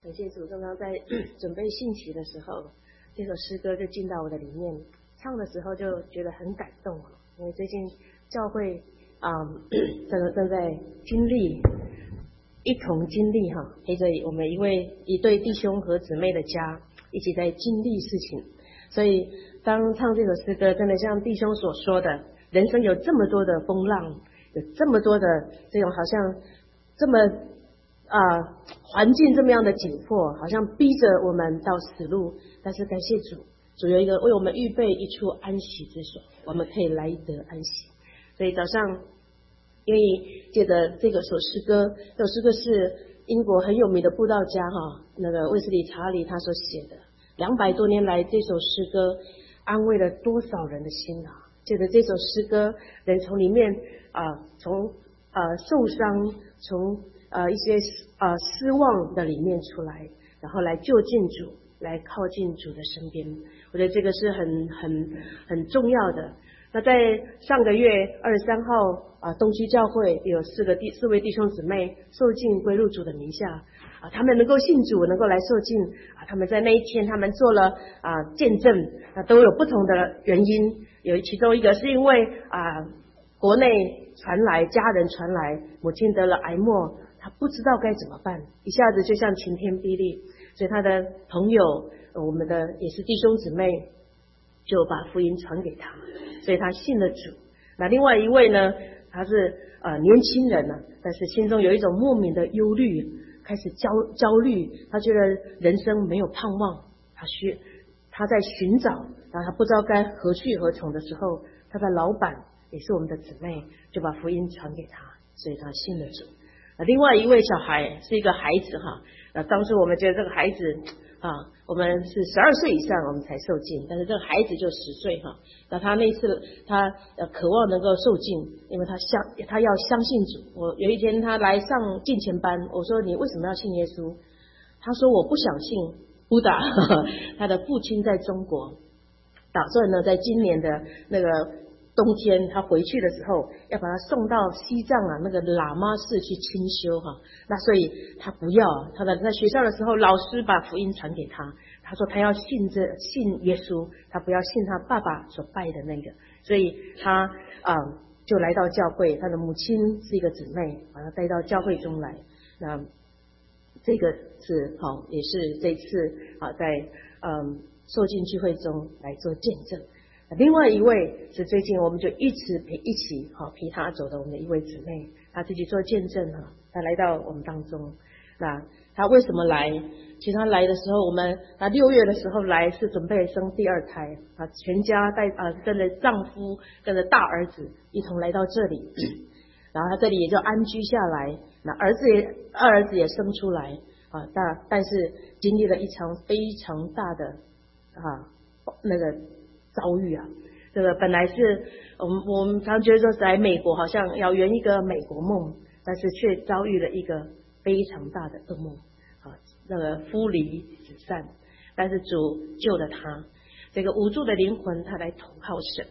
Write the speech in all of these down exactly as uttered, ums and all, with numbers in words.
感谢主，刚刚在准备信息的时候，这首诗歌就进到我的里面，唱的时候就觉得很感动，因为最近教会啊、嗯、正正在经历，一同经历哈，陪着我们一位一对弟兄和姊妹的家一起在经历事情，所以当唱这首诗歌，真的像弟兄所说的，人生有这么多的风浪，有这么多的这种好像这么啊、呃、环境这么样的紧迫，好像逼着我们到死路，但是感谢主，主有一个为我们预备一处安息之所，我们可以来得安息。所以早上愿意借着这个首诗歌，这首诗歌是英国很有名的布道家哈，那个卫斯理查理他所写的，两百多年来这首诗歌安慰了多少人的心啊！借着这首诗歌，人从里面啊、呃，从呃受伤，从呃一些呃失望的里面出来，然后来就近主，来靠近主的身边。我觉得这个是很很很重要的。那在上个月二十三号啊，东区教会有四个弟四位弟兄姊妹受浸归入主的名下啊，他们能够信主，能够来受浸啊，他们在那一天他们做了啊见证啊，都有不同的原因。有其中一个是因为啊国内传来家人传来母亲得了癌末，他不知道该怎么办，一下子就像晴天霹雳，所以他的朋友我们的也是弟兄姊妹就把福音传给他，所以他信了主。那另外一位呢，他是呃年轻人呢、啊，但是心中有一种莫名的忧虑，开始焦焦虑，他觉得人生没有盼望，他需他在寻找，然后他不知道该何去何从的时候，他的老板也是我们的姊妹，就把福音传给他，所以他信了主。呃，另外一位小孩是一个孩子哈，呃，当初我们觉得这个孩子啊，我们是十二岁以上我们才受浸，但是这个孩子就十岁哈。那他那次他呃渴望能够受浸，因为他相他要相信主。我有一天他来上敬前班，我说你为什么要信耶稣？他说我不想信布达，他的父亲在中国，打算呢在今年的那个冬天他回去的时候要把他送到西藏啊那个喇嘛寺去清修哈，那所以他不要，他的在学校的时候老师把福音传给他，他说他要信这信耶稣，他不要信他爸爸所拜的那个，所以他啊、呃、就来到教会，他的母亲是一个姊妹，把他带到教会中来。那这个是好、哦、也是这次啊在嗯受浸聚会中来做见证。另外一位是最近我们就一直陪一起好陪他走的我们的一位姊妹，她自己做见证哈，她来到我们当中。那她为什么来？其实她来的时候，我们她六月的时候来是准备生第二胎啊，全家带啊跟着丈夫跟着大儿子一同来到这里，然后她这里也就安居下来。那儿子也二儿子也生出来啊，但但是经历了一场非常大的啊那个遭遇啊，这个本来是我们我们常觉得说在美国好像要圆一个美国梦，但是却遭遇了一个非常大的噩梦啊，那个夫离子散，但是主救了他，这个无助的灵魂他来投靠神，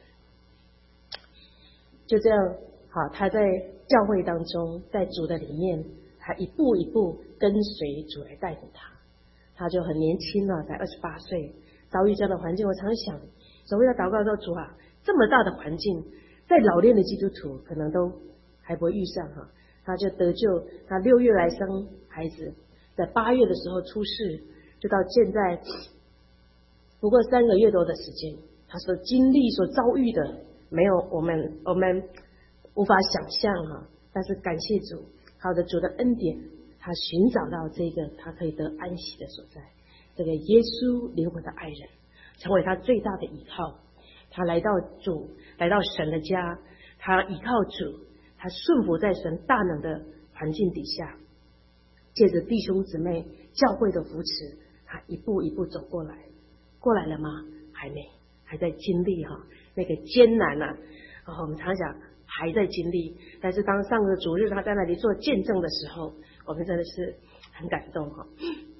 就这样好，他在教会当中，在主的里面，他一步一步跟随主来带领他，他就很年轻了，才二十八岁，遭遇这样的环境，我常想。所谓的祷告说主啊，这么大的环境，再老练的基督徒可能都还不会遇上哈。他就得救，他六月来生孩子，在八月的时候出世，就到现在不过三个月多的时间，他所经历所遭遇的，没有我们我们无法想象哈。但是感谢主，靠着主的恩典，他寻找到这个他可以得安息的所在，这个耶稣灵魂的爱人。成为他最大的依靠，他来到主，来到神的家，他依靠主，他顺服在神大能的环境底下，借着弟兄姊妹教会的扶持，他一步一步走过来。过来了吗？还没，还在经历哈那个艰难啊、哦、我们常讲还在经历，但是当上个主日他在那里做见证的时候，我们真的是很感动哈。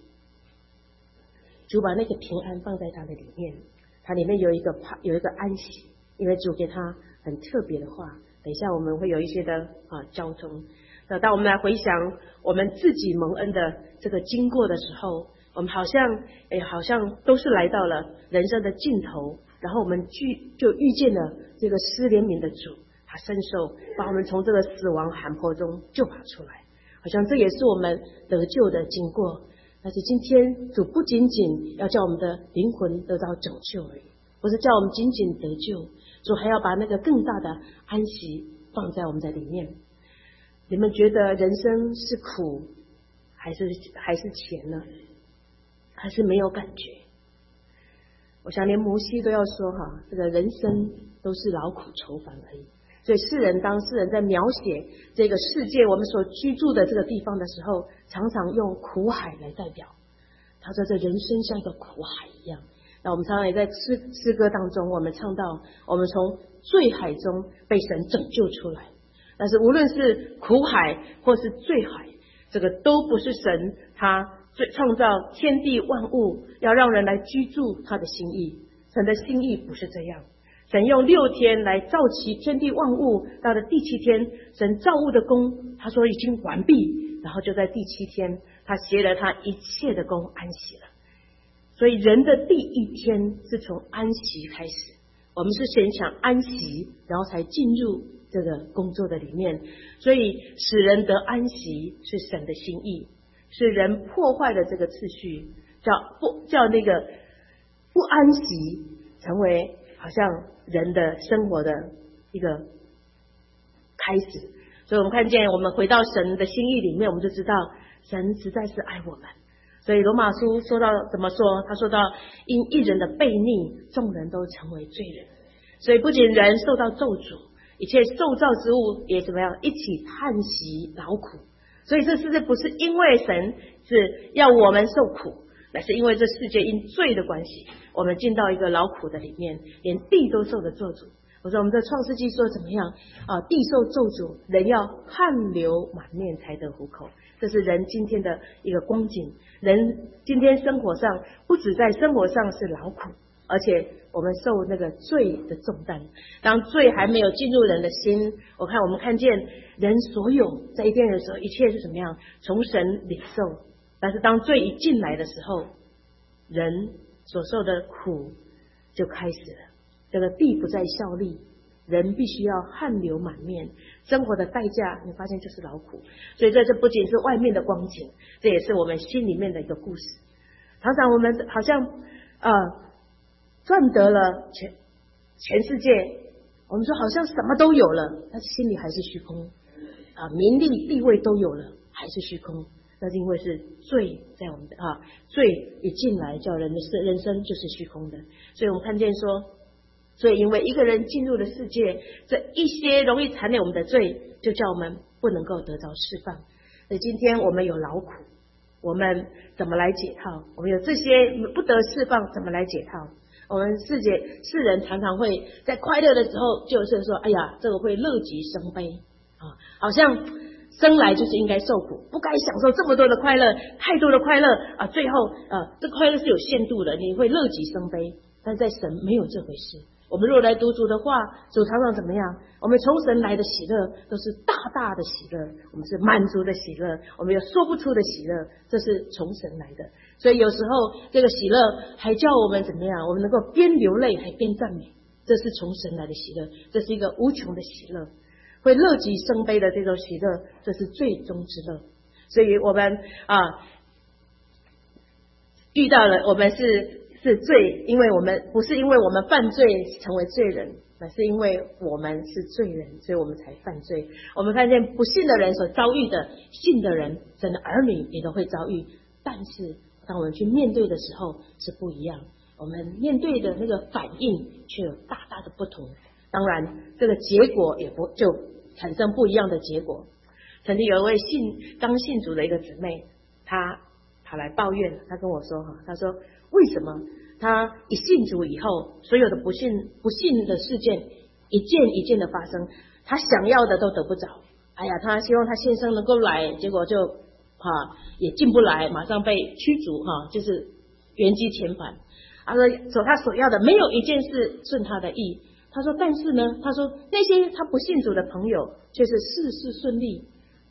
主把那个平安放在他的里面，他里面有一个有一个安息，因为主给他很特别的话，等一下我们会有一些的啊交通。 那当我们来回想我们自己蒙恩的这个经过的时候，我们好像哎，好像都是来到了人生的尽头，然后我们聚就遇见了这个施怜悯的主，他伸手把我们从这个死亡寒坡中救拔出来，好像这也是我们得救的经过。但是今天主不仅仅要叫我们的灵魂得到拯救而已，不是叫我们仅仅得救，主还要把那个更大的安息放在我们的里面。你们觉得人生是苦还是还是甜呢？还是没有感觉？我想连摩西都要说哈，这个人生都是劳苦愁烦而已。所以世人当世人在描写这个世界我们所居住的这个地方的时候，常常用苦海来代表。他说这人生像一个苦海一样。那我们常常也在诗诗歌当中，我们唱到我们从罪海中被神拯救出来。但是无论是苦海或是罪海，这个都不是神他创造天地万物要让人来居住他的心意。神的心意不是这样，神用六天来造齐天地万物，到了第七天神造物的功他说已经完毕，然后就在第七天他歇了他一切的功安息了。所以人的第一天是从安息开始，我们是先想安息，然后才进入这个工作的里面。所以使人得安息是神的心意，是人破坏的这个次序，叫不叫那个不安息成为好像人的生活的一个开始。所以我们看见我们回到神的心意里面，我们就知道神实在是爱我们。所以罗马书说到怎么说，他说到因一人的悖逆，众人都成为罪人。所以不仅人受到咒诅，一切受造之物也怎么样一起叹息劳苦。所以这世界不是因为神是要我们受苦，乃是因为这世界因罪的关系，我们进到一个劳苦的里面，连地都受了咒诅。我说我们在创世纪说怎么样啊？地受咒诅，人要汗流满面才得糊口。这是人今天的一个光景。人今天生活上不止在生活上是劳苦，而且我们受那个罪的重担。当罪还没有进入人的心，我看我们看见人所有在一天的时候，一切是怎么样从神领受。但是当罪一进来的时候，人所受的苦就开始了。这个地不再效力，人必须要汗流满面，生活的代价你发现就是劳苦。所以这这不仅是外面的光景，这也是我们心里面的一个故事。常常我们好像呃赚得了全全世界，我们说好像什么都有了，但是心里还是虚空啊，名利地位都有了，还是虚空。那是因为是罪在我们的啊，罪一进来，叫人的人生就是虚空的。所以我们看见说，所以因为一个人进入了世界，这一些容易缠累我们的罪，就叫我们不能够得着释放。所以今天我们有劳苦，我们怎么来解套？我们有这些不得释放，怎么来解套？我们世界世人常常会在快乐的时候，就是说，哎呀，这个会乐极生悲啊，好像生来就是应该受苦，不该享受这么多的快乐，太多的快乐啊，最后啊，这快乐是有限度的，你会乐极生悲。但在神没有这回事。我们如果来读主的话，主常常怎么样？我们从神来的喜乐都是大大的喜乐，我们是满足的喜乐，我们有说不出的喜乐，这是从神来的。所以有时候这个喜乐还叫我们怎么样？我们能够边流泪还边赞美，这是从神来的喜乐，这是一个无穷的喜乐，会乐极生悲的这种喜乐，这是最终之乐。所以我们啊遇到了，我们是。是罪，因为我们不是因为我们犯罪成为罪人，乃是因为我们是罪人，所以我们才犯罪。我们看见不信的人所遭遇的，信的人神的儿女也都会遭遇，但是当我们去面对的时候是不一样，我们面对的那个反应却有大大的不同。当然这个结果也不就产生不一样的结果。曾经有一位信刚信主的一个姊妹，她跑来抱怨，她跟我说哈，她说为什么他一信主以后，所有的不信不信的事件一件一件的发生，他想要的都得不着。哎呀，他希望他先生能够来，结果就啊也进不来，马上被驱逐哈、啊，就是原机遣返。他说所他所要的没有一件事顺他的意。他说但是呢，他说那些他不信主的朋友却是事事顺利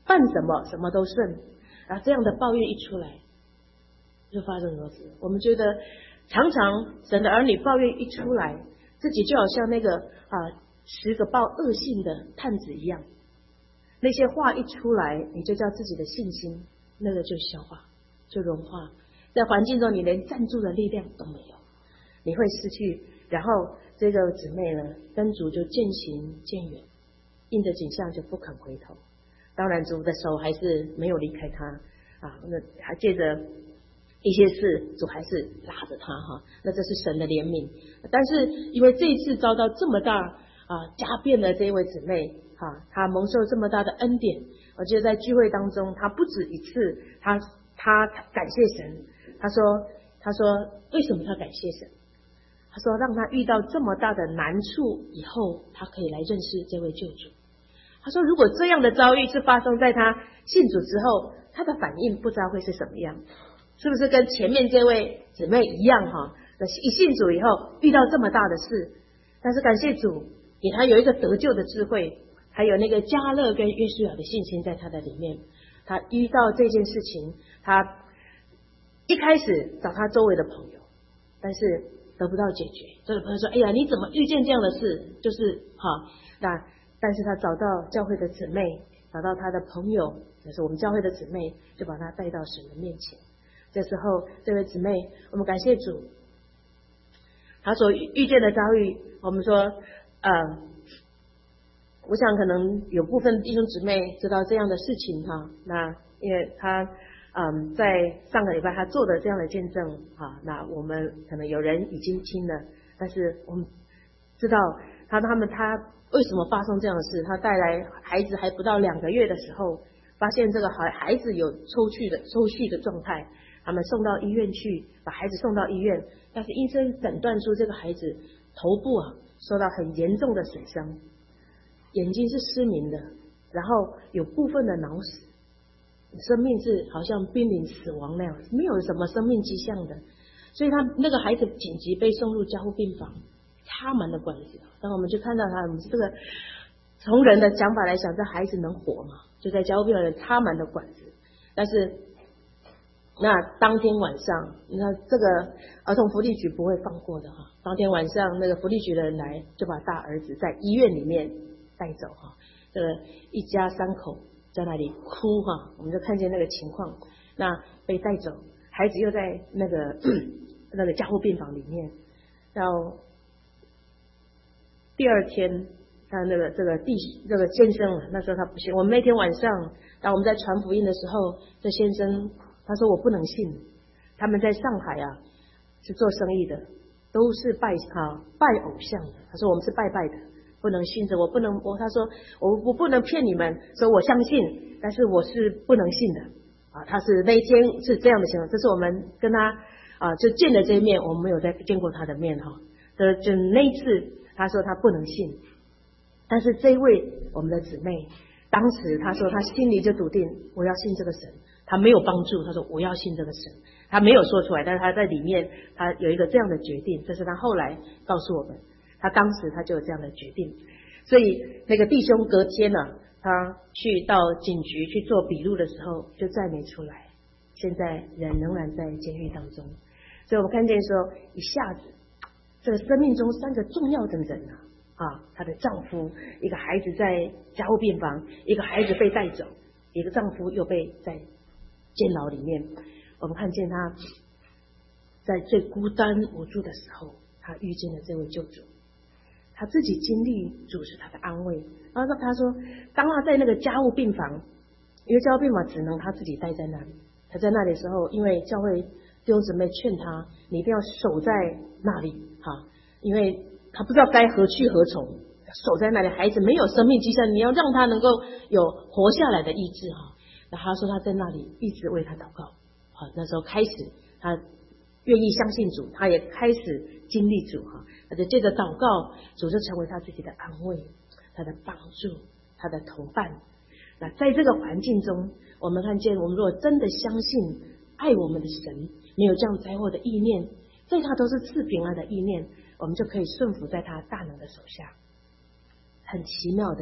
办什么什么都顺，啊，这样的抱怨一出来，就发生什么事？我们觉得常常神的儿女抱怨一出来，自己就好像那个啊十个报恶性的探子一样，那些话一出来，你就叫自己的信心那个就消化，就融化，在环境中你连站住的力量都没有，你会失去。然后这个姊妹呢，跟主就渐行渐远，应着景象就不肯回头。当然主的手还是没有离开他啊，那还借着一些事，主还是拉着他哈，那这是神的怜悯。但是因为这一次遭到这么大啊加变的这位姊妹哈，她蒙受这么大的恩典，我觉得在聚会当中，她不止一次，她她感谢神，她说她说为什么她感谢神？她说让她遇到这么大的难处以后，她可以来认识这位救主。她说如果这样的遭遇是发生在她信主之后，她的反应不知道会是什么样。是不是跟前面这位姊妹一样哈？那一信主以后遇到这么大的事，但是感谢主给他有一个得救的智慧，还有那个迦勒跟约书亚的信心在他的里面。他遇到这件事情，他一开始找他周围的朋友，但是得不到解决。这个朋友说：“哎呀，你怎么遇见这样的事？”就是哈，那但是他找到教会的姊妹，找到他的朋友，就是我们教会的姊妹，就把他带到神的面前。这时候，这位姊妹，我们感谢主，她所遇见的遭遇，我们说，呃，我想可能有部分弟兄姊妹知道这样的事情哈。那因为她，嗯，在上个礼拜她做的这样的见证哈，那我们可能有人已经听了，但是我们知道他他们他为什么发生这样的事？他带来孩子还不到两个月的时候，发现这个孩孩子有抽搐的抽搐的状态。他们送到医院去，把孩子送到医院，但是医生诊断出这个孩子头部啊受到很严重的损伤，眼睛是失明的，然后有部分的脑死，生命是好像濒临死亡那样，没有什么生命迹象的，所以他那个孩子紧急被送入加护病房，插满了管子。当我们就看到他，我们这个从人的讲法来想，这孩子能活吗？就在加护病房里插满了管子，但是。那当天晚上，那这个儿童福利局不会放过的哈。当天晚上，那个福利局的人来，就把大儿子在医院里面带走哈。这个一家三口在那里哭哈，我们就看见那个情况。那被带走，孩子又在那个那个加护病房里面。然后第二天，他那个这个弟这个先生，那时候他不信。我们那天晚上，当我们在传福音的时候，这先生。他说我不能信，他们在上海啊是做生意的，都是拜啊拜偶像的。他说我们是拜拜的，不能信着，我不能我他说我我不能骗你们，说我相信，但是我是不能信的啊。他是那一天是这样的情况，这是我们跟他啊就见了这一面，我们没有再见过他的面哈。这就那一次他说他不能信，但是这一位我们的姊妹，当时他说他心里就笃定我要信这个神。他没有帮助，他说我要信这个神，他没有说出来，但是他在里面他有一个这样的决定，这是他后来告诉我们，他当时他就有这样的决定。所以那个弟兄隔天呢、啊，他去到警局去做笔录的时候就再没出来，现在人仍然在监狱当中。所以我们看见说一下子这个生命中三个重要的人啊，啊，她的丈夫，一个孩子在加护病房，一个孩子被带走，一个丈夫又被在监牢里面。我们看见他在最孤单无助的时候，他遇见了这位救主，他自己经历主是他的安慰。然后他说当他在那个加护病房，因为加护病房只能他自己待在那里，他在那里的时候，因为教会弟兄姊妹劝他你一定要守在那里哈，因为他不知道该何去何从，守在那里，孩子没有生命迹象，你要让他能够有活下来的意志哈。那他说他在那里一直为他祷告，好，那时候开始他愿意相信主，他也开始经历主哈，而且借着祷告，主就成为他自己的安慰，他的帮助，他的同伴。那在这个环境中，我们看见我们如果真的相信爱我们的神没有这样灾祸的意念，在他都是赐平安的意念，我们就可以顺服在他大能的手下。很奇妙的，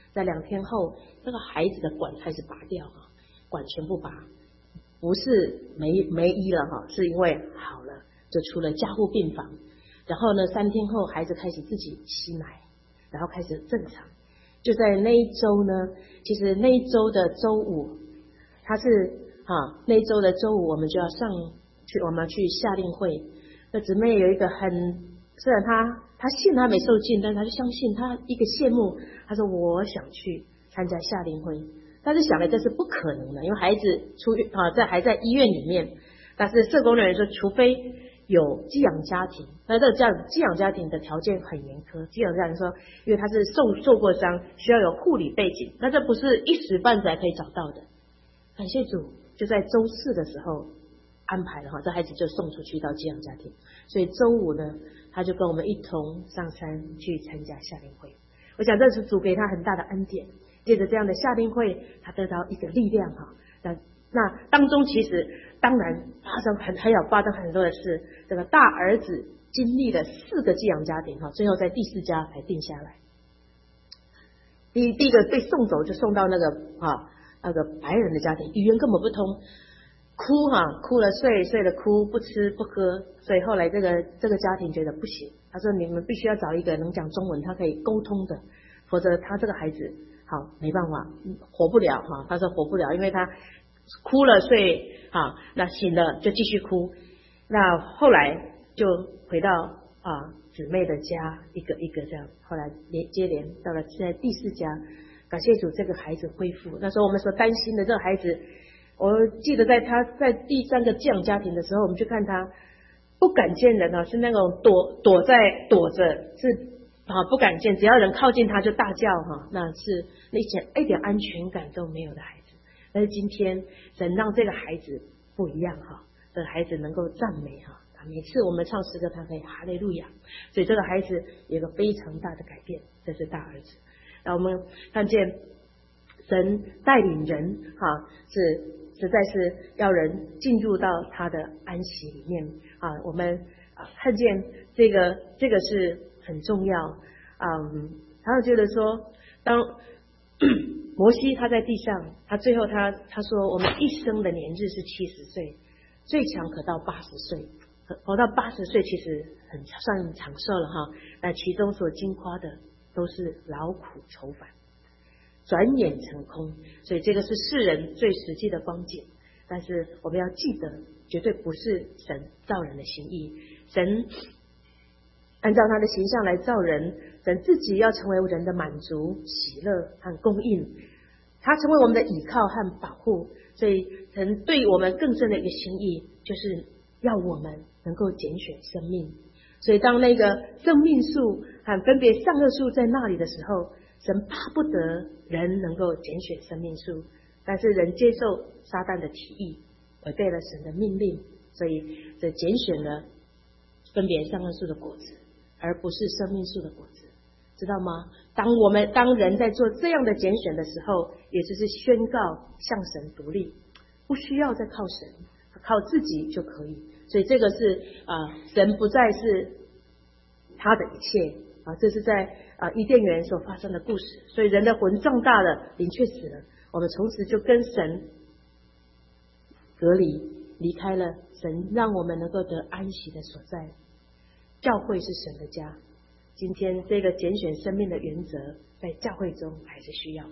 在两天后，那个孩子的管开始拔掉哈，管全部拔，不是没没医了哈，是因为好了，就出了加护病房。然后呢，三天后孩子开始自己吸奶，然后开始正常。就在那一周呢，其实那一周的周五，他是啊那一周的周五我们就要上去，我们去夏令会。那姊妹有一个很，虽然他他信他没受尽，但是他就相信，他一个羡慕，他说我想去参加夏令会，但是想来这是不可能的，因为孩子出院啊在还在医院里面。但是社工人员说，除非有寄养家庭，那这个这样寄养家庭的条件很严苛。寄养家庭说，因为他是受受过伤，需要有护理背景，那这不是一时半载可以找到的。感谢主，就在周四的时候安排了哈，这孩子就送出去到寄养家庭。所以周五呢，他就跟我们一同上山去参加夏令会。我想这是主给他很大的恩典。借着这样的夏令会，他得到一个力量哈。那那当中其实当然发生很还有发生很多的事。这个大儿子经历了四个寄养家庭哈，最后在第四家才定下来。第第一个被送走就送到那个啊那个白人的家庭，语言根本不通，哭哈哭了睡，睡了哭，不吃不喝，所以后来这个这个家庭觉得不行，他说你们必须要找一个能讲中文，他可以沟通的，否则他这个孩子好没办法活不了哈。他说活不了，因为他哭了睡啊，那醒了就继续哭。那后来就回到啊姊妹的家，一个一个这样，后来连接连到了现在第四家。感谢主，这个孩子恢复。那时候我们所担心的这个孩子，我记得在他在第三个寄养家庭的时候，我们去看他不敢见人啊，是那种躲躲在躲着，是啊不敢见，只要人靠近他就大叫哈，那是那一点一点安全感都没有的孩子。但是今天神让这个孩子不一样哈，这个孩子能够赞美哈，每次我们唱诗歌他可以哈利路亚，所以这个孩子有一个非常大的改变，这是大儿子。那我们看见神带领人哈，是实在是要人进入到他的安息里面啊。我们啊看见这个这个是很重要。嗯，他就觉得说，当摩西他在地上，他最后他他说，我们一生的年日是七十岁，最长可到八十岁，活到八十岁其实很算长寿了哈。那其中所经夸的都是劳苦愁烦，转眼成空，所以这个是世人最实际的光景。但是我们要记得，绝对不是神造人的心意，神按照他的形象来造人，神自己要成为人的满足、喜乐和供应，他成为我们的倚靠和保护。所以神对我们更深的一个心意，就是要我们能够拣选生命。所以当那个生命树和分别善恶树在那里的时候，神巴不得人能够拣选生命树，但是人接受撒旦的提议，违背了神的命令，所以这拣选了分别善恶树的果子，而不是生命树的果子，知道吗？当我们当人在做这样的拣选的时候，也就是宣告向神独立，不需要再靠神，靠自己就可以。所以这个是啊，神不再是他的一切啊，这是在啊伊甸园所发生的故事。所以人的魂壮大了，灵却死了，我们从此就跟神隔离，离开了神让我们能够得安息的所在。教会是神的家，今天这个拣选生命的原则在教会中还是需要。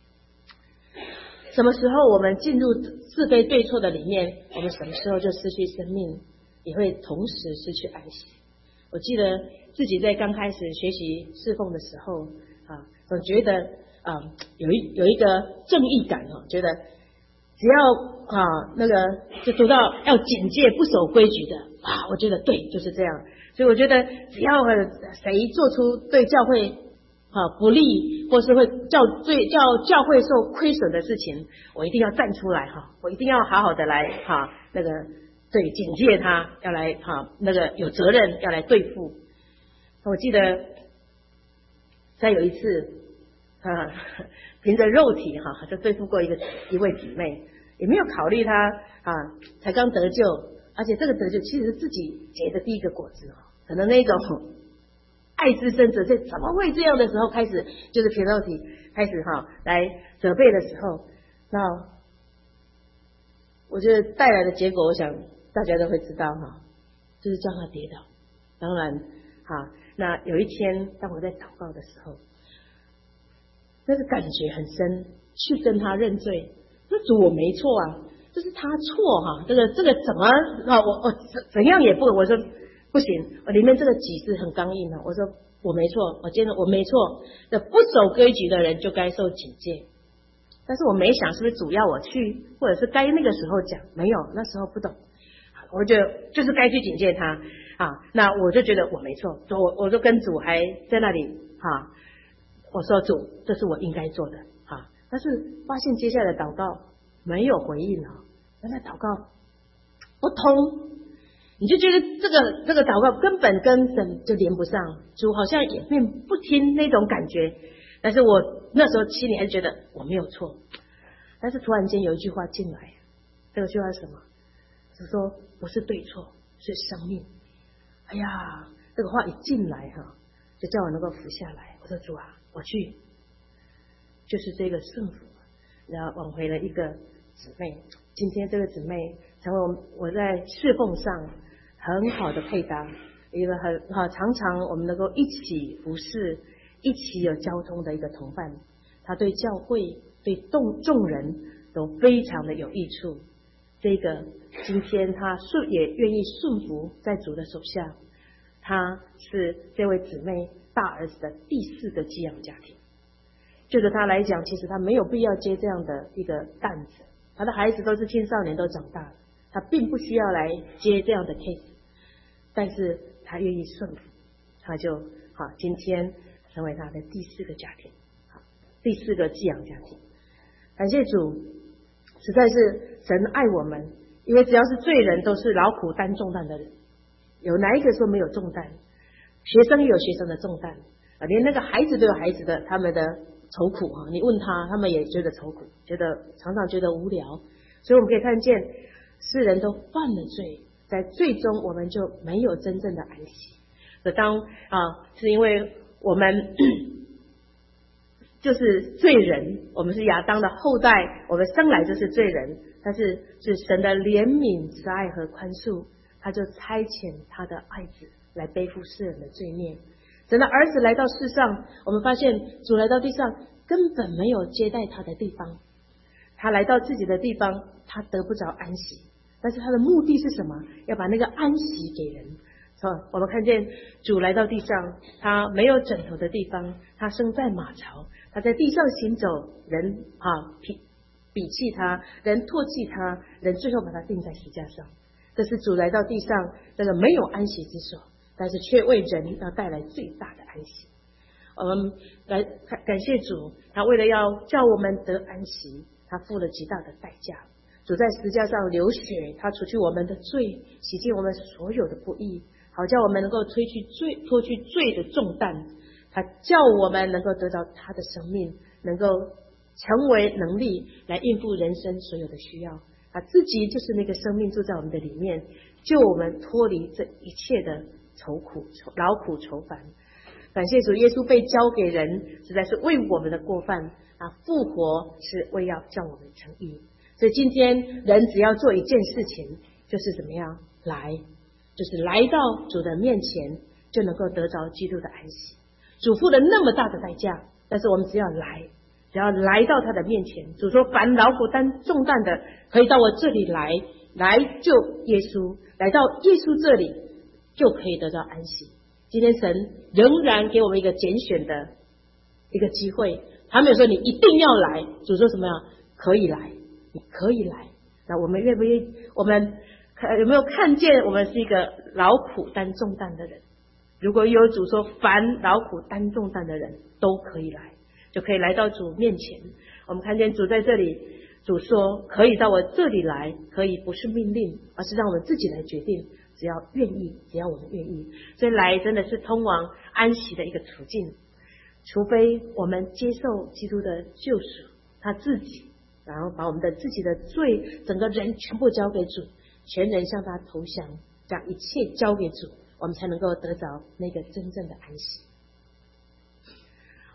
什么时候我们进入是非对错的里面，我们什么时候就失去生命，也会同时失去安息。我记得自己在刚开始学习侍奉的时候啊，总觉得啊有一有一个正义感哦，觉得只要啊那个就读到要警戒不守规矩的啊，我觉得对就是这样。所以我觉得只要谁做出对教会啊不利，或是会叫对叫教会受亏损的事情，我一定要站出来哈，我一定要好好的来哈那个对警戒他，要来哈那个有责任要来对付。我记得在有一次啊，凭着肉体哈就对付过一个一位姊妹，也没有考虑她啊才刚得救，而且这个得救其实是自己结的第一个果子，可能那种爱之深责之切，怎么会这样的时候开始就是皮肉体开始哈来责备的时候，那我觉得带来的结果，我想大家都会知道哈，就是叫他跌倒。当然哈，那有一天当我在祷告的时候，那个感觉很深，去跟他认罪，那主我没错啊，这是他错哈，这个这个怎么啊？我我怎怎样也不，我说不行，我里面这个己是很刚硬的，我说我没错，我今天我没错，那不守规矩的人就该受警戒。但是我没想是不是主要我去，或者是该那个时候讲，没有，那时候不懂，我就就是该去警戒他啊。那我就觉得我没错，我我就跟主还在那里啊，我说主，这是我应该做的啊。但是发现接下来的祷告没有回应啊，原来祷告不通，你就觉得这个这个祷告根本跟神就连不上，主好像也并不听那种感觉。但是我那时候心里还是觉得我没有错，但是突然间有一句话进来，这个句话是什么？是说不是对错，是生命。哎呀，这个话一进来哈，就叫我能够服下来。我说主啊，我去，就是这个顺服，然后挽回了一个姊妹。今天这个姊妹成为我我在侍奉上很好的配搭，一个很好，常常我们能够一起服侍。一起有交通的一个同伴，他对教会对众众人都非常的有益处。这个今天他顺也愿意顺服在主的手下，他是这位姊妹大儿子的第四个寄养家庭。就着他来讲，其实他没有必要接这样的一个担子，他的孩子都是青少年，都长大了，他并不需要来接这样的 case， 但是他愿意顺服，他就好今天成为他的第四个家庭，好，第四个寄养家庭。感谢主，实在是神爱我们，因为只要是罪人，都是劳苦担重担的人。有哪一个说没有重担？学生也有学生的重担啊，连那个孩子都有孩子的他们的愁苦啊。你问他，他们也觉得愁苦，觉得常常觉得无聊。所以我们可以看见，世人都犯了罪，在最终我们就没有真正的安息。所以当啊，是因为我们就是罪人，我们是亚当的后代，我们生来就是罪人。但是是神的怜悯、慈爱和宽恕，他就差遣他的爱子来背负世人的罪孽。神的儿子来到世上，我们发现主来到地上根本没有接待他的地方，他来到自己的地方，他得不着安息。但是他的目的是什么？要把那个安息给人。我们看见主来到地上，他没有枕头的地方，他生在马槽，他在地上行走，人啊比比弃他，人唾弃他，人最后把他钉在石架上。这是主来到地上这个没有安息之所，但是却为人要带来最大的安息。我们来感感谢主，他为了要叫我们得安息，他付了极大的代价。主在石架上流血，他除去我们的罪，洗净我们所有的不义，好叫我们能够推去罪脱去罪的重担。他叫我们能够得到他的生命，能够成为能力来应付人生所有的需要。他自己就是那个生命住在我们的里面，救我们脱离这一切的愁苦劳苦愁烦。感谢主，耶稣被交给人，实在是为我们的过犯啊，复活是为要叫我们成义。所以今天人只要做一件事情，就是怎么样来，就是来到主的面前，就能够得着基督的安息。主付了那么大的代价，但是我们只要来，只要来到他的面前，主说凡劳苦担重担的，可以到我这里来，来就耶稣，来到耶稣这里就可以得到安息。今天神仍然给我们一个拣选的一个机会，他没有说你一定要来，主说什么呀？可以来，你可以来。那我们愿不愿意？我们有没有看见我们是一个劳苦担重担的人？如果有主说凡劳苦担重担的人都可以来，就可以来到主面前。我们看见主在这里，主说可以到我这里来，可以不是命令，而是让我们自己来决定，只要愿意，只要我们愿意。所以来真的是通往安息的一个途径，除非我们接受基督的救赎，他自己然后把我们的自己的罪整个人全部交给主，全人向他投降，将一切交给主，我们才能够得着那个真正的安息。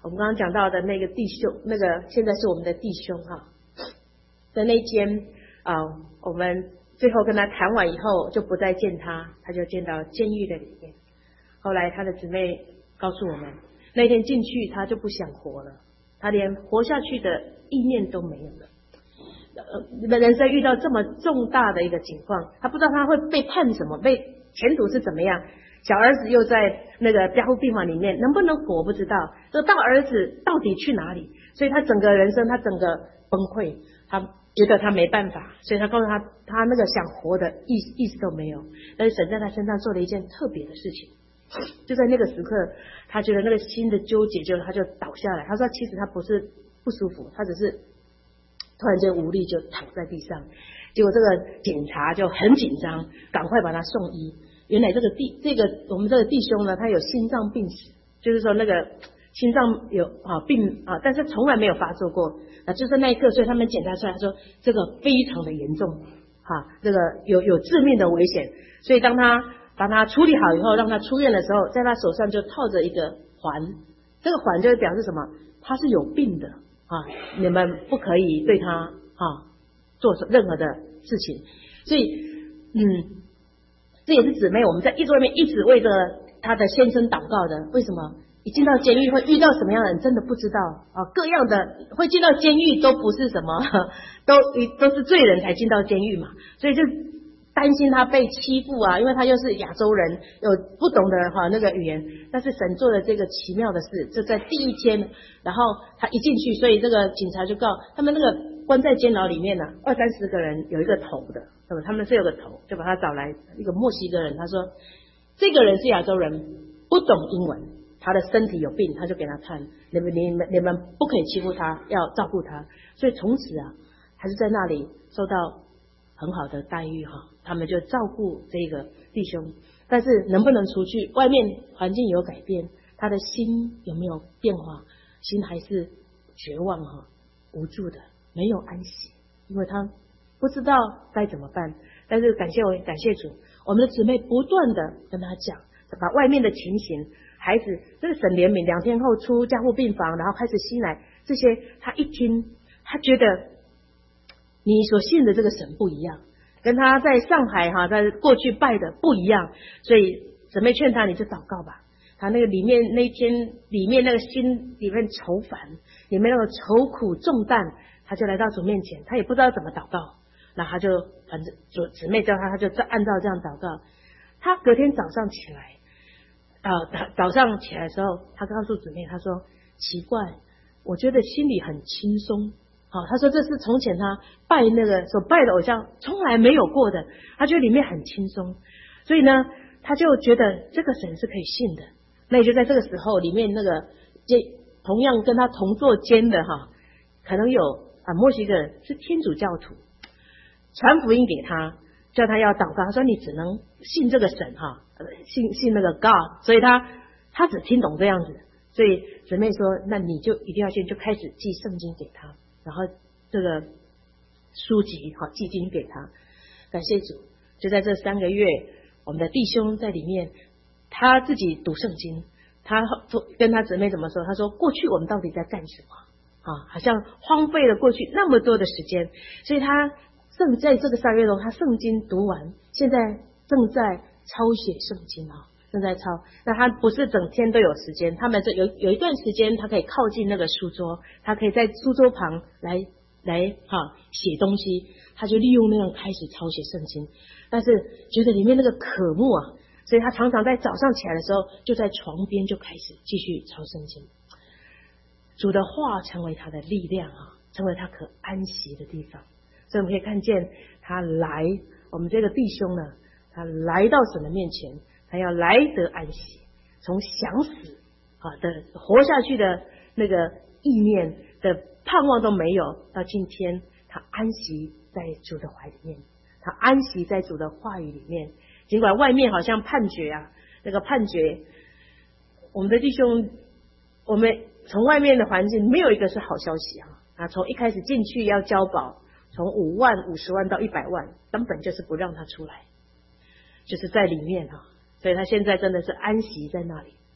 我们刚刚讲到的那个弟兄，那个现在是我们的弟兄哈的那间啊、呃，我们最后跟他谈完以后就不再见他，他就见到监狱的里面。后来他的姊妹告诉我们，那天进去他就不想活了，他连活下去的意念都没有了。呃，人生遇到这么重大的一个情况，他不知道他会被判什么，被前途是怎么样。小儿子又在那个加护病房里面，能不能活不知道。这大儿子到底去哪里？所以他整个人生，他整个崩溃，他觉得他没办法，所以他告诉他，他那个想活的意意思都没有。但是神在他身上做了一件特别的事情，就在那个时刻，他觉得那个心的纠结，就他就倒下来。他说，其实他不是不舒服，他只是突然间无力，就躺在地上。结果这个警察就很紧张，赶快把他送医。原来这个弟这个我们这个弟兄呢，他有心脏病史，就是说那个心脏有啊病啊，但是从来没有发作过啊，就是那一刻，所以他们检查出来说这个非常的严重啊，这个有有致命的危险。所以当他把他处理好以后，让他出院的时候，在他手上就套着一个环，这个环就表示什么？他是有病的啊，你们不可以对他啊做任何的事情。所以嗯。这也是姊妹我们在一直外面一直为着她的先生祷告的。为什么？一进到监狱会遇到什么样的人，真的不知道啊！各样的会进到监狱都不是什么，都都是罪人才进到监狱嘛，所以就担心他被欺负啊，因为他又是亚洲人，有不懂的哈那个语言。但是神做了这个奇妙的事，就在第一天，然后他一进去，所以这个警察就告他们那个关在监牢里面呢、啊，二三十个人有一个头的。他们是有个头，就把他找来一个墨西哥人，他说这个人是亚洲人，不懂英文，他的身体有病，他就给他看，你们你们你们不可以欺负他，要照顾他。所以从此啊，还是在那里受到很好的待遇哈，他们就照顾这个弟兄。但是能不能出去，外面环境有改变，他的心有没有变化？心还是绝望哈，无助的，没有安息，因为他不知道该怎么办。但是感谢我感谢主，我们的姊妹不断的跟他讲，把外面的情形，孩子这个神怜悯，两天后出加护病房，然后开始吸奶，这些他一听，他觉得你所信的这个神不一样，跟他在上海哈在过去拜的不一样，所以姊妹劝他，你就祷告吧。他那个里面那一天里面那个心里面愁烦，里面那个愁苦重担，他就来到主面前，他也不知道怎么祷告。那他就反正主姊妹叫他，他就按照这样祷告。他隔天早上起来，呃，早上起来的时候，他告诉姊妹，他说奇怪，我觉得心里很轻松。好、哦，他说这是从前他拜那个所拜的偶像从来没有过的，他觉得里面很轻松，所以呢，他就觉得这个神是可以信的。那也就在这个时候，里面那个监同样跟他同坐监的哈，可能有啊墨西哥人是天主教徒。传福音给他，叫他要祷告。他说你只能信这个神哈，信信那个 God， 所以他他只听懂这样子。所以姊妹说，那你就一定要先就开始寄圣经给他，然后这个书籍哈寄经给他。感谢主，就在这三个月，我们的弟兄在里面，他自己读圣经，他跟他姊妹怎么说？他说过去我们到底在干什么啊？好像荒废了过去那么多的时间，所以他。正在这个三月中，他圣经读完，现在正在抄写圣经啊，正在抄。那他不是整天都有时间，他们这有有一段时间，他可以靠近那个书桌，他可以在书桌旁来来哈、啊、写东西，他就利用那样开始抄写圣经。但是觉得里面那个渴慕啊，所以他常常在早上起来的时候，就在床边就开始继续抄圣经。主的话成为他的力量啊，成为他可安息的地方。所以我们可以看见他来，我们这个弟兄呢，他来到神的面前，他要来得安息，从想死啊的活下去的那个意念的盼望都没有，到今天他安息在主的怀里面，他安息在主的话语里面。尽管外面好像判决啊，那个判决，我们的弟兄，我们从外面的环境没有一个是好消息啊！啊，从一开始进去要交保。从五万、五十万到一百万，根本就是不让他出来，就是在里面哈。所以他现在真的是安息在那里。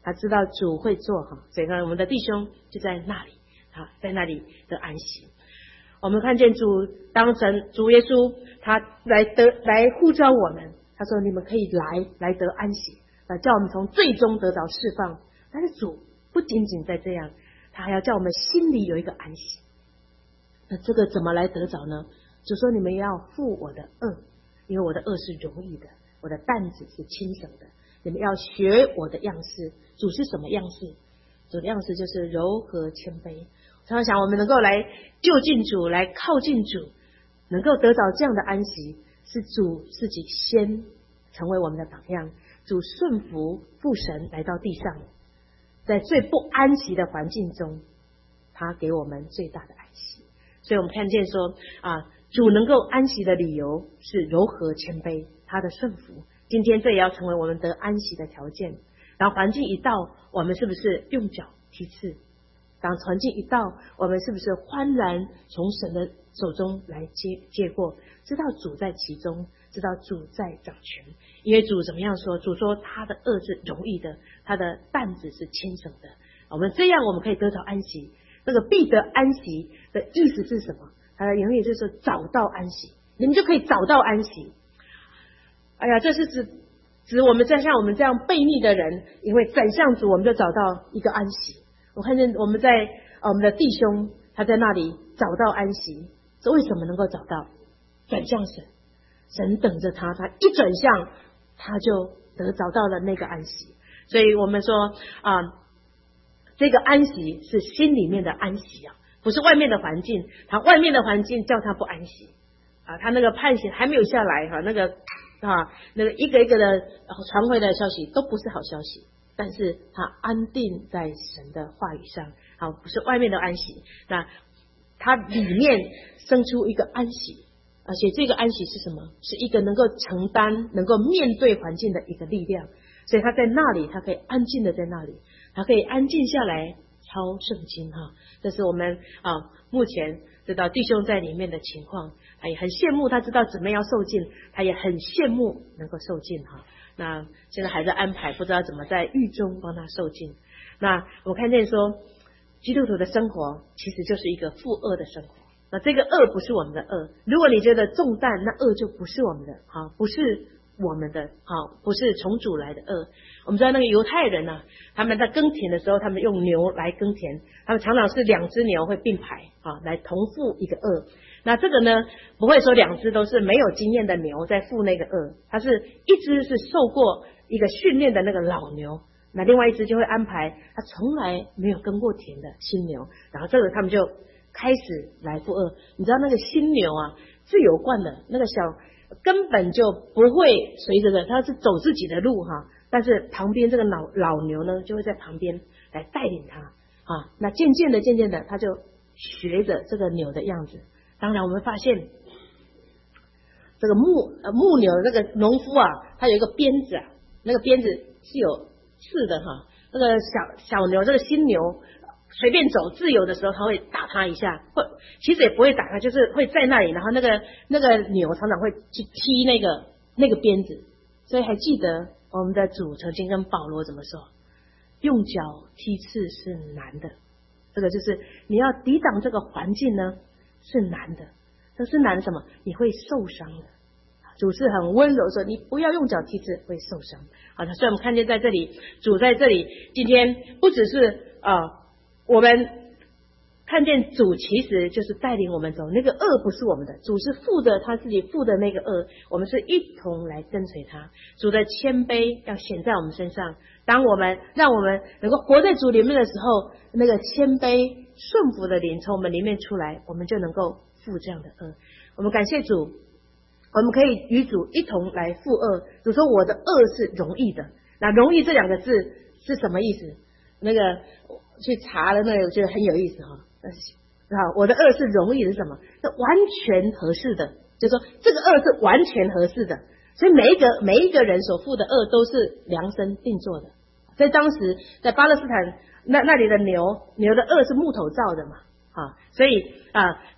他知道主会做哈，所以呢，我们的弟兄就在那里啊，在那里的安息。我们看见主当成主耶稣，他来得来呼召我们，他说你们可以来来得安息，啊，叫我们从最终得着释放。但是主不仅仅在这样，他还要叫我们心里有一个安息。那这个怎么来得着呢？主说你们要负我的恶，因为我的恶是容易的，我的担子是轻省的。你们要学我的样式。主是什么样式？主的样式就是柔和谦卑。常常想我们能够来就近主，来靠近主，能够得着这样的安息，是主自己先成为我们的榜样。主顺服父神来到地上，在最不安息的环境中，他给我们最大的安息。所以我们看见说啊，主能够安息的理由是柔和谦卑，他的顺服。今天这也要成为我们得安息的条件。然后环境一到，我们是不是用脚踢刺？当环境一到，我们是不是欢然从神的手中来接接过？知道主在其中，知道主在掌权。因为主怎么样说？主说他的恶是容易的，他的担子是轻省的。我们这样，我们可以得到安息。这个必得安息的意思是什么？它的原意就是找到安息，你们就可以找到安息。哎呀，这是指指我们在像我们这样悖逆的人，因为转向主，我们就找到一个安息。我看见我们在、呃、我们的弟兄，他在那里找到安息，这为什么能够找到？转向神，神等着他，他一转向，他就得找到了那个安息。所以我们说啊、呃，这个安息是心里面的安息啊，不是外面的环境。他外面的环境叫他不安息啊，他那个判刑还没有下来哈、啊，那个啊那个一个一个的传回来的消息都不是好消息。但是他安定在神的话语上，好，不是外面的安息，那他里面生出一个安息，而且这个安息是什么？是一个能够承担、能够面对环境的一个力量。所以他在那里，他可以安静的在那里，他可以安静下来抄圣经哈。这是我们啊目前知道弟兄在里面的情况，他也很羡慕，他知道怎么样受尽，他也很羡慕能够受尽哈。那现在还在安排，不知道怎么在狱中帮他受尽。那我看见说，基督徒的生活其实就是一个负恶的生活。那这个恶不是我们的恶，如果你觉得重担，那恶就不是我们的，好，不是我们的，好，不是从主来的恶。我们知道那个犹太人啊，他们在耕田的时候，他们用牛来耕田，他们常常是两只牛会并排啊，来同负一个恶。那这个呢，不会说两只都是没有经验的牛在负那个恶，它是一只是受过一个训练的那个老牛，那另外一只就会安排他从来没有耕过田的新牛，然后这个他们就开始来负恶。你知道那个新牛啊，自由惯的那个小根本就不会随着的，他是走自己的路哈，但是旁边这个老老牛呢，就会在旁边来带领他啊。那渐渐的渐渐的，他就学着这个牛的样子。当然我们发现这个牧呃牧牛那个农夫啊，他有一个鞭子啊，那个鞭子是有刺的哈。那个小小牛这个新牛随便走自由的时候，他会打他一下，或其实也不会打他，就是会在那里，然后那个那个牛常常会去踢那个那个鞭子。所以还记得我们的主曾经跟保罗怎么说？用脚踢刺是难的，这个就是你要抵挡这个环境呢是难的。这是难什么？你会受伤的。主是很温柔说，你不要用脚踢刺，会受伤。好的，所以我们看见在这里，主在这里今天不只是啊、呃，我们看见主其实就是带领我们走，那个恶不是我们的，主是负的，他自己负的那个恶，我们是一同来跟随他。主的谦卑要显在我们身上，当我们让我们能够活在主里面的时候，那个谦卑顺服的灵从我们里面出来，我们就能够负这样的恶。我们感谢主，我们可以与主一同来负恶。主说我的恶是容易的，那容易这两个字是什么意思？那个去查了那个我觉得很有意思哈。啊，我的恶是容易的是什么？是完全合适的，就是说这个恶是完全合适的。所以每一个每一个人所负的恶都是量身定做的。在当时在巴勒斯坦那那里的牛牛的恶是木头造的嘛，啊，所以啊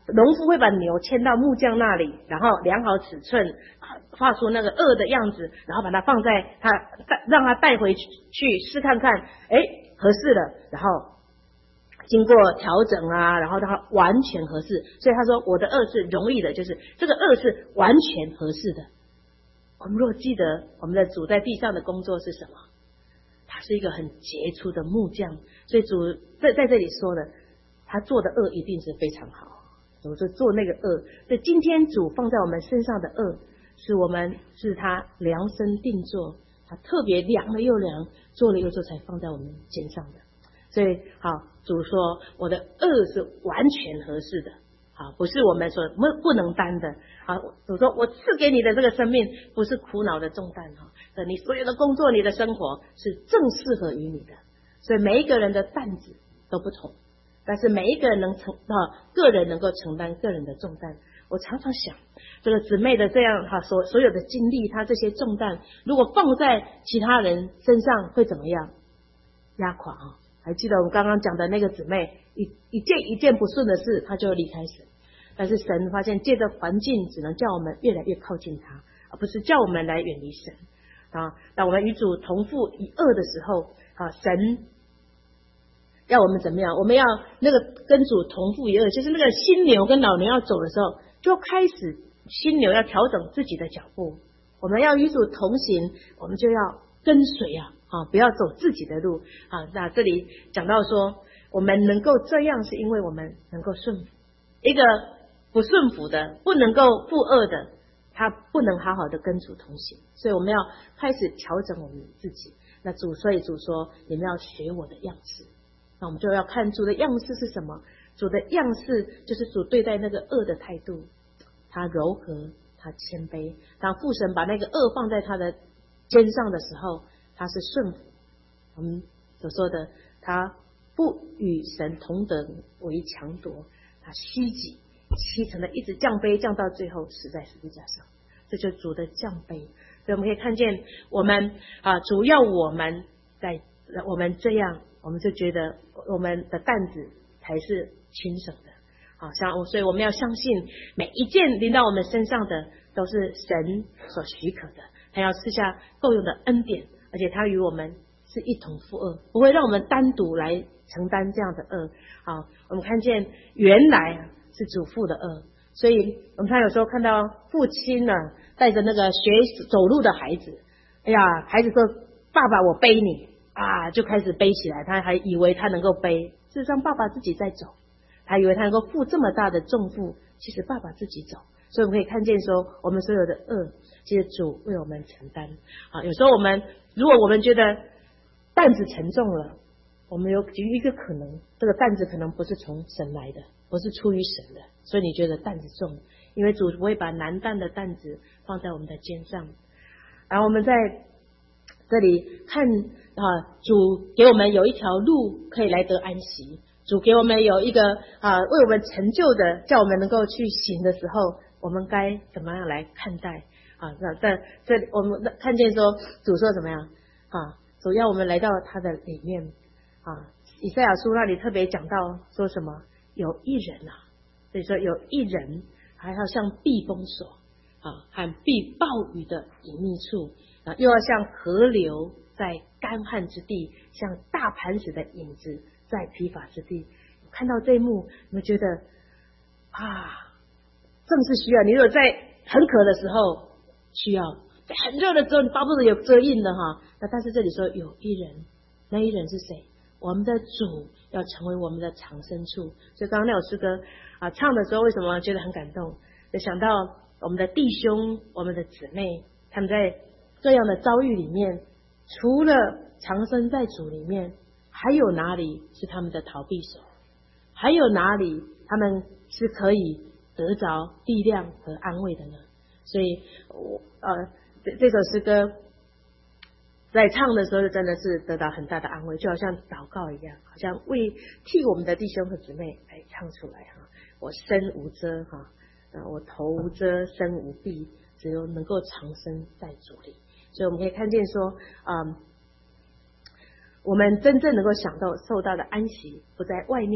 农夫会把牛牵到木匠那里，然后量好尺寸，画出那个轭的样子，然后把它放在他带让他带回去试看看，哎，合适了，然后经过调整啊，然后让它完全合适。所以他说我的轭是容易的，就是这个轭是完全合适的。我们若记得我们的主在地上的工作是什么，他是一个很杰出的木匠，所以主在在这里说的，他做的轭一定是非常好。主是做那个轭，所以今天主放在我们身上的轭，是我们是他量身定做，他特别量了又量，做了又做，才放在我们肩上的。所以好，主说我的轭是完全合适的，好，不是我们所不不能担的。好，主说我赐给你的这个生命不是苦恼的重担哈，你所有的工作，你的生活是正适合于你的。所以每一个人的担子都不同，但是每一个人能承啊，个人能够承担个人的重担。我常常想，这个姊妹的这样哈所所有的经历，她这些重担，如果放在其他人身上会怎么样？压垮啊！还记得我们刚刚讲的那个姊妹，一一件一件不顺的事，她就离开神。但是神发现，借着环境，只能叫我们越来越靠近他，而不是叫我们来远离神啊。当我们与主同负一轭的时候啊，神要我们怎么样？我们要那个跟主同负一轭，就是那个新牛跟老牛要走的时候，就开始新牛要调整自己的脚步。我们要与主同行，我们就要跟随啊，啊，不要走自己的路啊。那这里讲到说，我们能够这样，是因为我们能够顺服。一个不顺服的，不能够负轭的，他不能好好的跟主同行。所以我们要开始调整我们自己。那主所以主说，你们要学我的样式。那我们就要看主的样式是什么？主的样式就是主对待那个恶的态度，他柔和，他谦卑。当父神把那个恶放在他的肩上的时候，他是顺服。我们所说的，他不与神同等为强夺，他虚己，七层的一直降卑，降到最后死在十字架上。这就是主的降卑。所以我们可以看见，我们啊，主要我们在我们这样，我们就觉得我们的担子才是轻省的。好像所以我们要相信，每一件临到我们身上的都是神所许可的，他要赐下够用的恩典，而且他与我们是一同负轭，不会让我们单独来承担这样的恶。好，我们看见原来是主父的恶，所以我们常有时候看到父亲呢带着那个学走路的孩子，哎呀，孩子说爸爸我背你啊，就开始背起来，他还以为他能够背，事实上爸爸自己在走，他以为他能够负这么大的重负，其实爸爸自己走。所以我们可以看见说，我们所有的恶其实主为我们承担啊。有时候我们如果我们觉得担子沉重了，我们有一个可能，这个担子可能不是从神来的，不是出于神的，所以你觉得担子重，因为主不会把难担的担子放在我们的肩上。然后我们在这里看啊，主给我们有一条路可以来得安息，主给我们有一个啊为我们成就的，叫我们能够去行的时候，我们该怎么样来看待啊？那在这里我们看见说，主说怎么样啊？主要我们来到他的里面啊。以赛亚书那里特别讲到说什么？有一人啊，所以说有一人，还要像避风所啊，和避暴雨的隐秘处啊，又要像河流在干旱之地，像大磐石的影子在疲乏之地。看到这一幕，你们觉得啊，正是需要。你如果在很渴的时候需要，在很热的时候你巴不得有遮荫的哈。那但是这里说有一人，那一人是谁？我们的主要成为我们的藏身处。所以刚刚那首诗歌啊唱的时候，为什么觉得很感动？就想到我们的弟兄、我们的姊妹，他们在这样的遭遇里面，除了藏身在主里面，还有哪里是他们的逃避所？还有哪里他们是可以得着力量和安慰的呢？所以我呃这这首诗歌在唱的时候，真的是得到很大的安慰，就好像祷告一样，好像为替我们的弟兄和姊妹来唱出来哈。我身无遮哈，我头无遮，身无蔽，只有能够藏身在主里。所以我们可以看见说，嗯，我们真正能够享到受到的安息，不在外面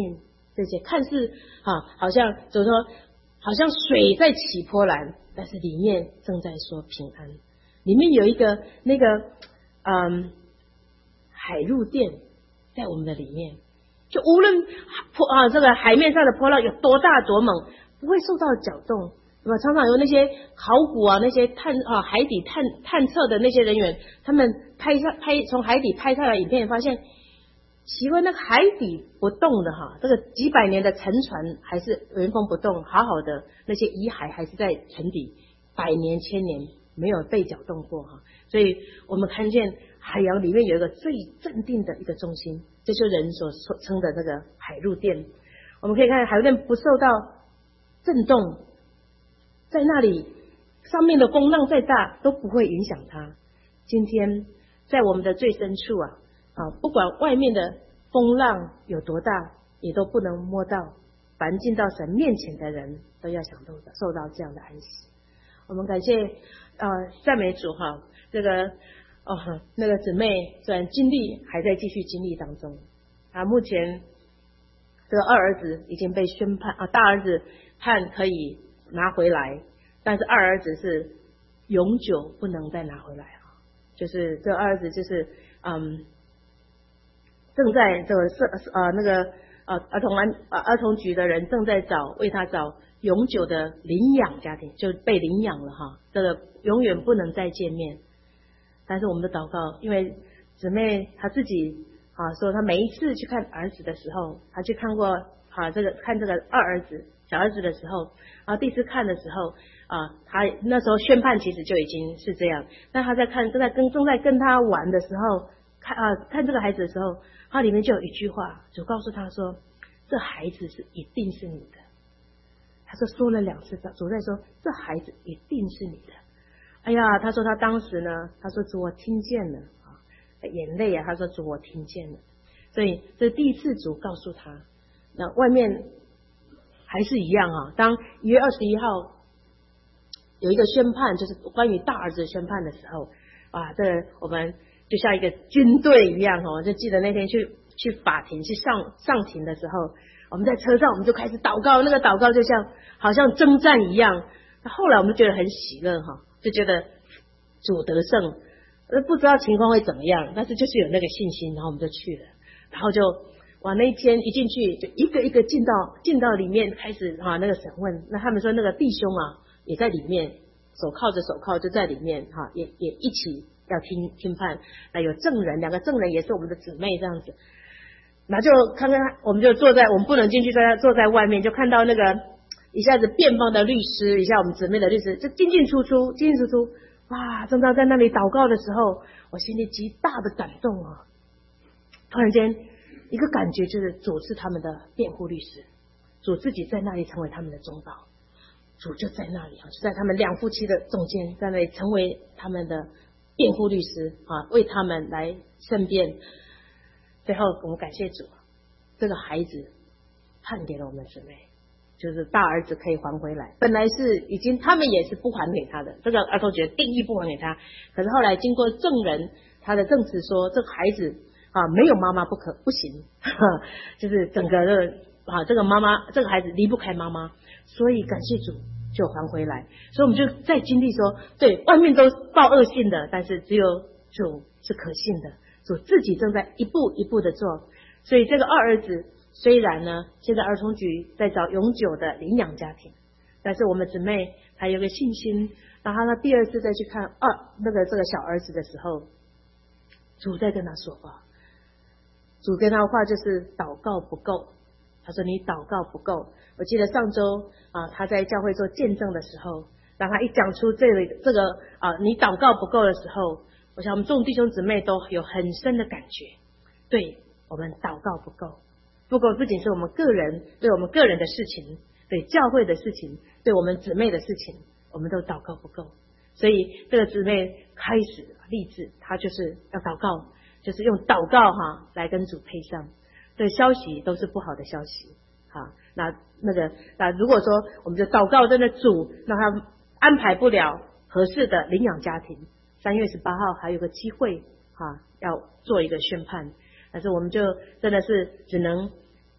这些看似啊，好像就是说，好像水在起波澜，但是里面正在说平安。里面有一个那个嗯海陆电在我们的里面，就无论波啊这个海面上的波浪有多大多猛，不会受到搅动。那么常常有那些考古啊，那些探啊海底探探测的那些人员，他们拍下拍从海底拍下来影片，发现奇怪，那个海底不动的哈，这个几百年的沉船还是原封不动，好好的那些遗骸还是在沉底，百年千年没有被搅动过哈。所以我们看见海洋里面有一个最镇定的一个中心，这就是人所称的这个海陆电。我们可以看海陆电不受到震动，在那里上面的风浪再大都不会影响它。今天在我们的最深处啊啊，不管外面的风浪有多大，也都不能摸到。凡进到神面前的人，都要享受受到这样的安息。我们感谢呃赞美主哈，这个哦那个姊妹虽然经历还在继续经历当中啊，目前这个二儿子已经被宣判啊，大儿子判可以拿回来，但是二儿子是永久不能再拿回来啊，就是这二儿子就是嗯。正在这个社呃那个呃儿童安呃儿童局的人正在找为他找永久的领养家庭，就被领养了哈，这个永远不能再见面。但是我们的祷告，因为姊妹她自己啊说，她每一次去看儿子的时候，她去看过啊这个看这个二儿子小儿子的时候，啊第一次看的时候啊，她那时候宣判其实就已经是这样，但她在看正在跟正在跟他玩的时候，看啊看这个孩子的时候。它里面就有一句话，主告诉他说：“这孩子是一定是你的。”他说说了两次，主在说：“这孩子一定是你的。”哎呀，他说他当时呢，他说主我听见了啊，眼泪啊，他说主我听见了。所以这第一次主告诉他，那外面还是一样啊。当一月二十一号有一个宣判，就是关于大儿子宣判的时候啊，这我们。就像一个军队一样哦，就记得那天去去法庭去上上庭的时候，我们在车上我们就开始祷告，那个祷告就像好像征战一样。后来我们觉得很喜乐哈，就觉得主得胜，不知道情况会怎么样，但是就是有那个信心，然后我们就去了，然后就哇那一天一进去就一个一个进到进到里面开始啊那个审问，那他们说那个弟兄啊也在里面，手铐着手铐就在里面哈，也也一起。要听听判，那有证人，两个证人也是我们的姊妹这样子，那就看看，我们就坐在，我们不能进去，在坐在外面，就看到那个一下子辩方的律师，一下我们姊妹的律师，就进进出出，进进出出，哇！正当在那里祷告的时候，我心里极大的感动啊！突然间，一个感觉就是主是他们的辩护律师，主自己在那里成为他们的中保，主就在那里啊，就在他们两夫妻的中间，在那里成为他们的。辩护律师啊，为他们来申辩。最后，我们感谢主，这个孩子判给了我们姊妹，就是大儿子可以还回来。本来是已经，他们也是不还给他的，这个儿童局定义不还给他。可是后来经过证人他的证词说，这个孩子啊没有妈妈不可不行，呵就是整个的啊这个妈妈这个孩子离不开妈妈，所以感谢主。就还回来，所以我们就在经历说，对外面都报恶信的，但是只有主是可信的，主自己正在一步一步的做。所以这个二儿子虽然呢，现在儿童局在找永久的领养家庭，但是我们姊妹还有个信心，然后他第二次再去看二那个这个小儿子的时候，主在跟他说话，主跟他的话就是祷告不够，他说你祷告不够。我记得上周啊，他在教会做见证的时候，当他一讲出这个这个啊，你祷告不够的时候，我想我们众弟兄姊妹都有很深的感觉，对我们祷告不够，不过不仅是我们个人对我们个人的事情，对教会的事情，对我们姊妹的事情，我们都祷告不够。所以这个姊妹开始立志，她就是要祷告，就是用祷告哈来跟主配上。这个消息都是不好的消息哈。那那个那如果说我们就祷告真的主让他安排不了合适的领养家庭，三月十八号还有个机会哈，要做一个宣判，但是我们就真的是只能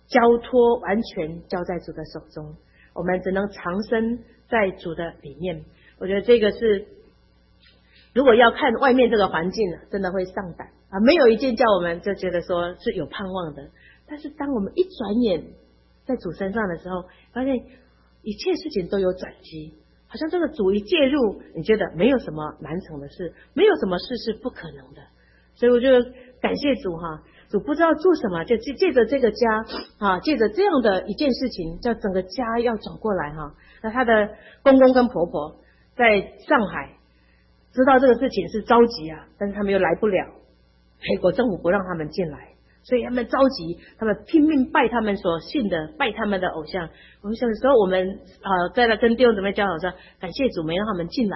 交托完全交在主的手中，我们只能藏身在主的里面。我觉得这个是，如果要看外面这个环境，真的会上胆啊！没有一件叫我们就觉得说是有盼望的。但是当我们一转眼在主身上的时候，发现一切事情都有转机，好像这个主一介入，你觉得没有什么难成的事，没有什么事是不可能的。所以我就感谢主哈，主不知道做什么，就借借着这个家啊，借着这样的一件事情，叫整个家要走过来哈。那他的公公跟婆婆在上海知道这个事情是着急啊，但是他们又来不了，美国政府不让他们进来，所以他们着急，他们拼命拜他们所信的，拜他们的偶像。我们有时候我们啊，在那跟弟兄姊妹交流说，感谢主没让他们进来。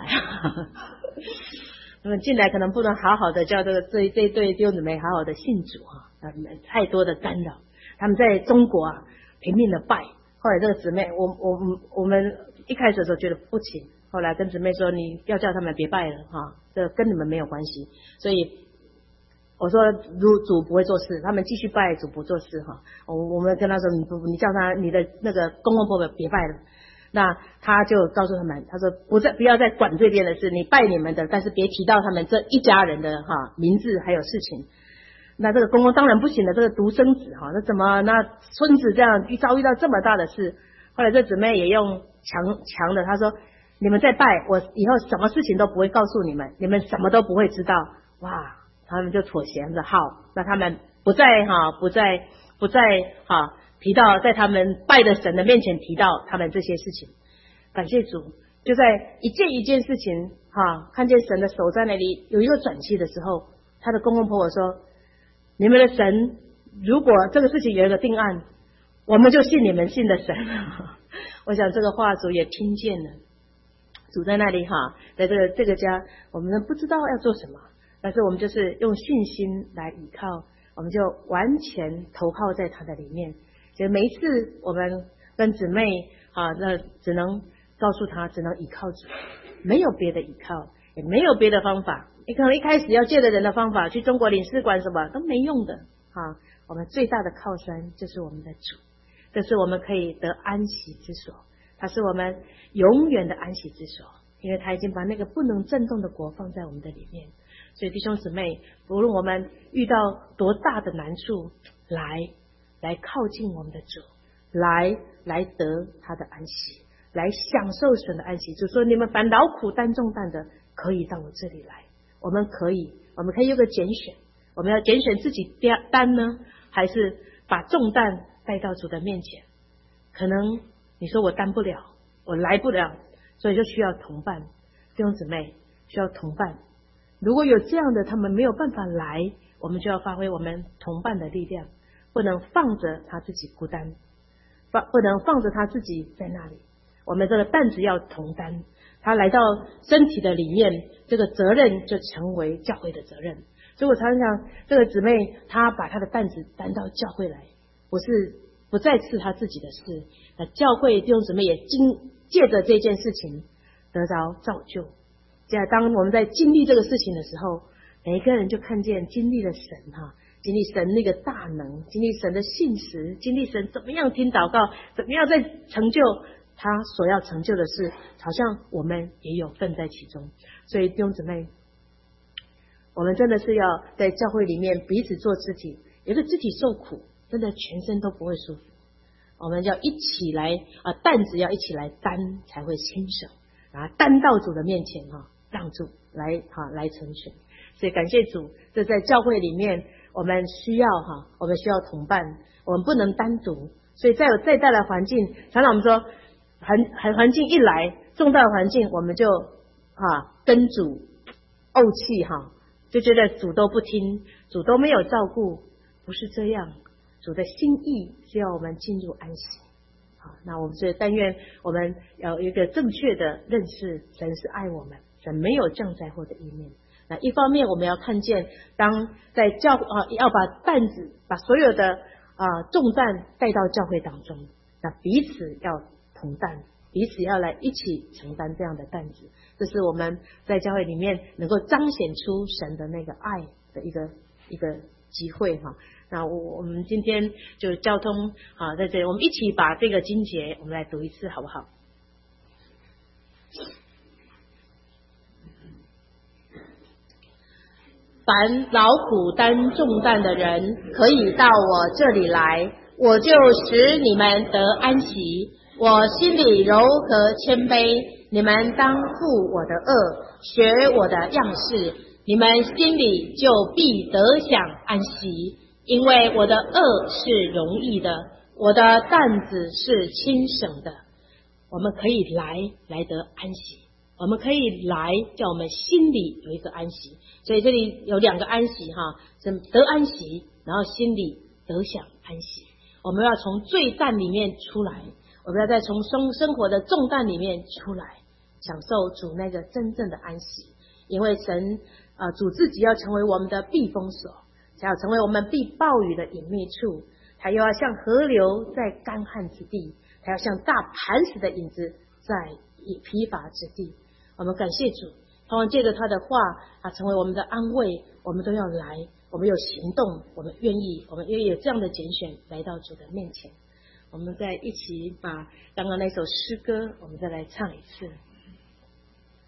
他们进来可能不能好好的叫这个这这对弟兄姊妹好好的信主啊，太多的干扰。他们在中国啊拼命的拜，后来这个姊妹，我我我们一开始的时候觉得不行，后来跟姊妹说你要叫他们别拜了哈，这跟你们没有关系。所以我说主主不会做事，他们继续拜，主不做事哈。我我们跟他说你不你叫他你的那个公公婆婆别拜了。那他就告诉他们，他说不再不要再管这边的事，你拜你们的，但是别提到他们这一家人的哈名字还有事情。那这个公公当然不行了，这个独生子哈，那怎么那孙子这样一遭遇到这么大的事？后来这姊妹也用强强的，他说你们再拜，我以后什么事情都不会告诉你们，你们什么都不会知道。哇，他们就妥协了，好，那他们不再哈不再不再哈。提到在他们拜的神的面前提到他们这些事情，感谢主，就在一件一件事情哈，看见神的手在那里有一个转机的时候，他的公公婆婆说，你们的神如果这个事情有一个定案，我们就信你们信的神。我想这个话主也听见了，主在那里哈，在这个这个家，我们不知道要做什么，但是我们就是用信心来依靠，我们就完全投靠在他的里面。就每一次我们跟姊妹啊，那只能告诉他，只能依靠主，没有别的依靠，也没有别的方法。你可能一开始要借着人的方法去中国领事馆什么都没用的啊。我们最大的靠山就是我们的主，这是我们可以得安息之所，它是我们永远的安息之所，因为他已经把那个不能震动的国放在我们的里面。所以弟兄姊妹，无论我们遇到多大的难处，来。来靠近我们的主，来来得他的安息，来享受神的安息。就说你们凡劳苦担重担的，可以到我这里来。我们可以，我们可以有个拣选，我们要拣选自己担呢，还是把重担带到主的面前？可能你说我担不了，我来不了，所以就需要同伴。弟兄姊妹需要同伴。如果有这样的，他们没有办法来，我们就要发挥我们同伴的力量。不能放着他自己孤单，放不能放着他自己在那里。我们这个担子要同担，他来到身体的里面，这个责任就成为教会的责任。所以我常常讲，这个姊妹她把她的担子担到教会来，不是不再是她自己的事。那教会弟兄姊妹也经借着这件事情得着造就。这样，当我们在经历这个事情的时候，每一个人就看见经历了神哈。经历神那个大能，经历神的信实，经历神怎么样听祷告，怎么样在成就他所要成就的事，好像我们也有份在其中。所以弟兄姊妹，我们真的是要在教会里面彼此做肢体，有个肢体受苦，真的全身都不会舒服。我们要一起来啊，担子要一起来担，才会轻省，啊，担到主的面前哈，让主来哈来成全。所以感谢主，这在教会里面。我们需要哈，我们需要同伴，我们不能单独。所以再有再大的环境，常常我们说环环环境一来，重大的环境，我们就哈跟主怄气哈，就觉得主都不听，主都没有照顾，不是这样。主的心意是要我们进入安息。好，那我们所以但愿我们要有一个正确的认识，神是爱我们，神没有降灾祸的一面。那一方面我们要看见，当在教啊要把担子把所有的啊重担带到教会当中，那彼此要同担，彼此要来一起承担这样的担子，这是我们在教会里面能够彰显出神的那个爱的一个一个机会哈。那我我们今天就交通啊，在这里我们一起把这个经节我们来读一次好不好？凡劳苦担重担的人，可以到我这里来，我就使你们得安息。我心里柔和谦卑，你们当负我的恶，学我的样式，你们心里就必得享安息。因为我的恶是容易的，我的担子是轻省的。我们可以来来得安息，我们可以来叫我们心里有一个安息。所以这里有两个安息哈，得安息，然后心里得享安息。我们要从罪担里面出来，我们要再从生生活的重担里面出来，享受主那个真正的安息。因为神啊、呃，主自己要成为我们的避风所，才要成为我们避暴雨的隐秘处，他又要像河流在干旱之地，他要像大磐石的影子在疲乏之地。我们感谢主，盼望借着他的话啊，成为我们的安慰。我们都要来，我们有行动，我们愿意，我们愿意有这样的拣选来到主的面前。我们再一起把刚刚那首诗歌，我们再来唱一次。